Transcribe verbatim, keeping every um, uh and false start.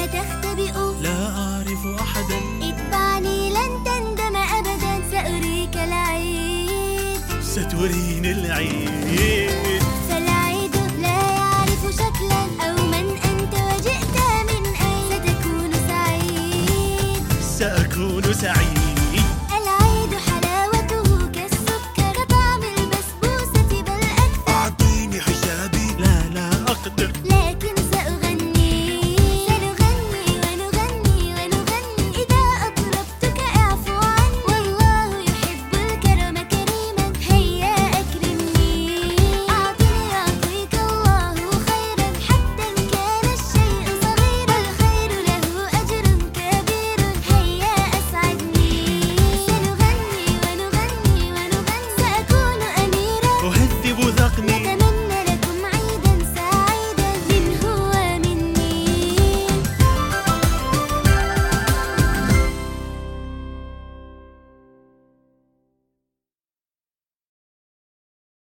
تختبئ. لا أعرف أحدا. اتبعني لن تندم أبدا، سأريك العيد. ستريني العيد.